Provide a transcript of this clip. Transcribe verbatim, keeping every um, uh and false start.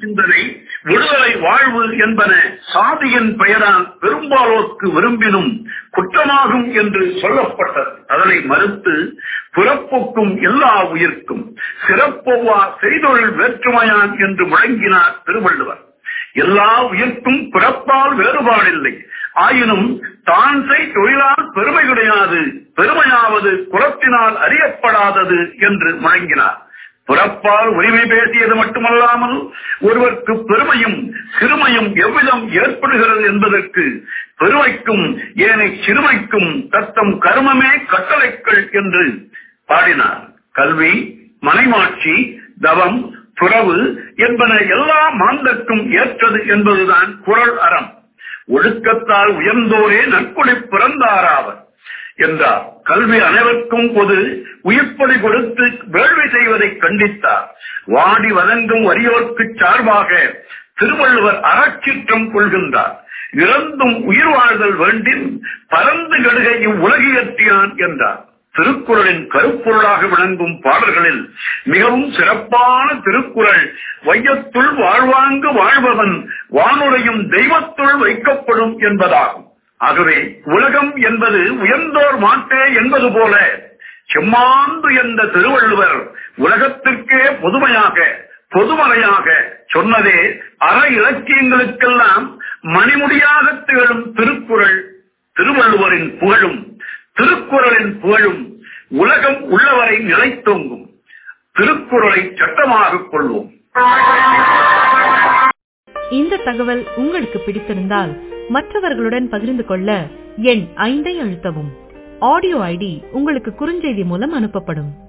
சிந்தனை, விடுதலை வாழ்வு என்பன சாதியின் பெயரால் பெரும்பாலோருக்கு விரும்பினும் குற்றமாகும் என்று சொல்லப்பட்டது. அதனை மறுத்து பிறப்புக்கும் எல்லா உயிர்க்கும் சிறப்பொவ்வா செய்தொழில் வேற்றுமையான் என்று முழங்கினார் திருவள்ளுவர். எல்லா உயிர்க்கும் பிறப்பால் வேறுபாடில்லை, ஆயினும் தான் செய் தொழிலால் பெருமை கிடையாது, பெருமையாவது குலத்தினால் அறியப்படாதது என்று முழங்கினார். பிறப்பால் உரிமை பேசியது மட்டுமல்லாமல் ஒருவருக்கு பெருமையும் சிறுமையும் எவ்விதம் ஏற்படுகிறது என்பதற்கு பெருமைக்கும் ஏனை சிறுமைக்கும் தத்தம் கர்மமே கட்டளைகள் என்று பாடினார். கல்வி, மனைமாட்சி, தவம், துறவு என்பன எல்லா மாந்தர்க்கும் ஏற்றது என்பதுதான் குறள் அறம். ஒழுக்கத்தால் உயர்ந்தோரே நற்குடி பிறந்தாராவர் என்றார். கல்வி அனைவருக்கும் பொது, உயிர்ப்பதை கொடுத்து வேள்வி செய்வதை கண்டித்தார். வாடி வதங்கும் வறியோர்க்கு சார்பாக திருவள்ளுவர் அறச்சீற்றம் கொள்கின்றார். இறந்தும் உயிர் வாழ்தல் வேண்டின் பரந்து கடுகை இவ்வுலகியற்றியான் என்றார். திருக்குறளின் கருப்பொருளாக விளங்கும் பாடல்களில் மிகவும் சிறப்பான திருக்குறள் வையத்துள் வாழ்வாங்கு வாழ்பவன் வானுரையும் தெய்வத்துள் வைக்கப்படும் என்பதாகும். ஆகவே உலகம் என்பது உயர்ந்தோர் மாட்டே என்பது போல செம்மாந்து என்ற திருவள்ளுவர் உலகத்திற்கே பொதுமையாக பொதுமறையாக சொன்னதே அற இலக்கியங்களுக்கெல்லாம் மணிமுடியாக திகழும் திருக்குறள். திருவள்ளுவரின் புகழும் திருக்குறளின் புகழும் உலகம் உள்ளவரை நிலைத்தோங்கும். திருக்குறளை சட்டமாக கொள்வோம். இந்த தகவல் உங்களுக்கு பிடித்திருந்தால் மற்றவர்களுடன் பகிர்ந்து கொள்ள எண் ஐந்தை அழுத்தவும். ஆடியோ ஐடி உங்களுக்கு குறுஞ்செய்தி மூலம் அனுப்பப்படும்.